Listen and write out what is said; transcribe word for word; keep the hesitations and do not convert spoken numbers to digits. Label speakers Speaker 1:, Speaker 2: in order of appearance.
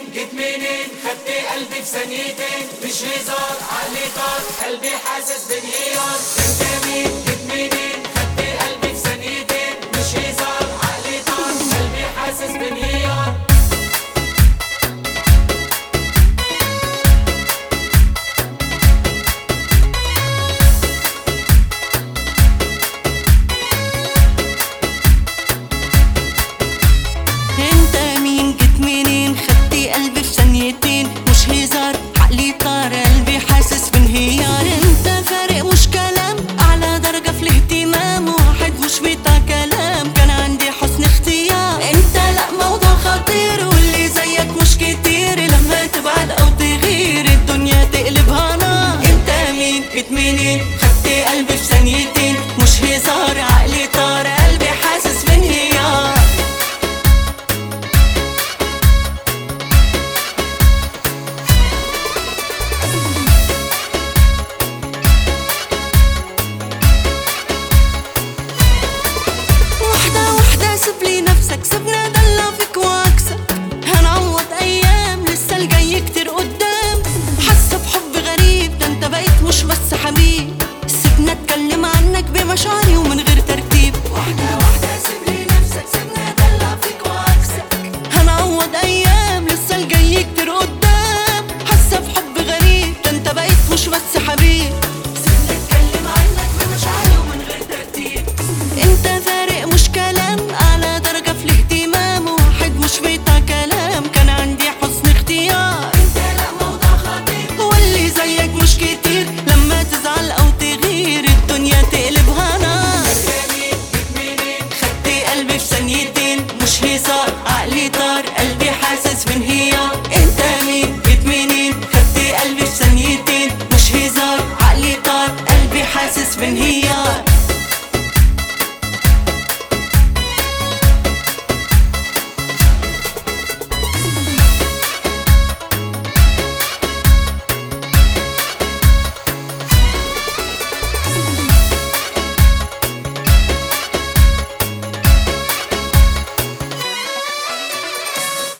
Speaker 1: جيت منين خدت قلبي في ثانيتين، مش هزار عقلي طار قلبي حاسس بانهيار. انت مين جيت منين خدت قلبي في ثانيتين، مش هزار عقلي طار قلبي حاسس بانهيار.
Speaker 2: قلبي في ثانيتين مش هزار عقلي طار قلبي حاسس بانهيار. انت فارق مش كلام اعلى درجة في الاهتمام، واحد مش بتاع كلام كان عندي حسن اختيار. انت لا موضوع خطير واللي زيك مش كتير، لما تبعد او تغير الدنيا تقلبها نار. انت مين جيت منين خدت قلبي في ثانيتين، مش هزار عقلي طار قلبي حاسس بانهيار. سيبلي نفسك سيبنا دلع فيك واكسب، هنعوض ايام لسه الجاي كتير قدام. حاسه بحب غريب ده انت بقيت مش بس حبيب، سيبنا اتكلم عنك بمشاعري ومن غير ترتيب. واحده واحده سيبلي نفسك سيبنا دلع فيك واكسب، هنعوض ايام لسه الجاي كتير قدام. حاسه بحب غريب ده انت بقيت مش بس حبيب، سيبنا اتكلم عنك بمشاعري ومن غير ترتيب. انت فارق مش كلام اعلى درجة في الاهتمام، واحد مش بتاع كلام كان عندي حسن اختيار. انت لا موضوع خطير واللي زيك مش كتير، لما تزعل او تغير الدنيا تقلبها نار. خدت قلبي في ثانيتين مش هزار عقلي طار قلبي حاسس بانهيار. انت مين جيت منين خدت قلبي في ثانيتين، مش هزار عقلي طار قلبي حاسس بانهيار.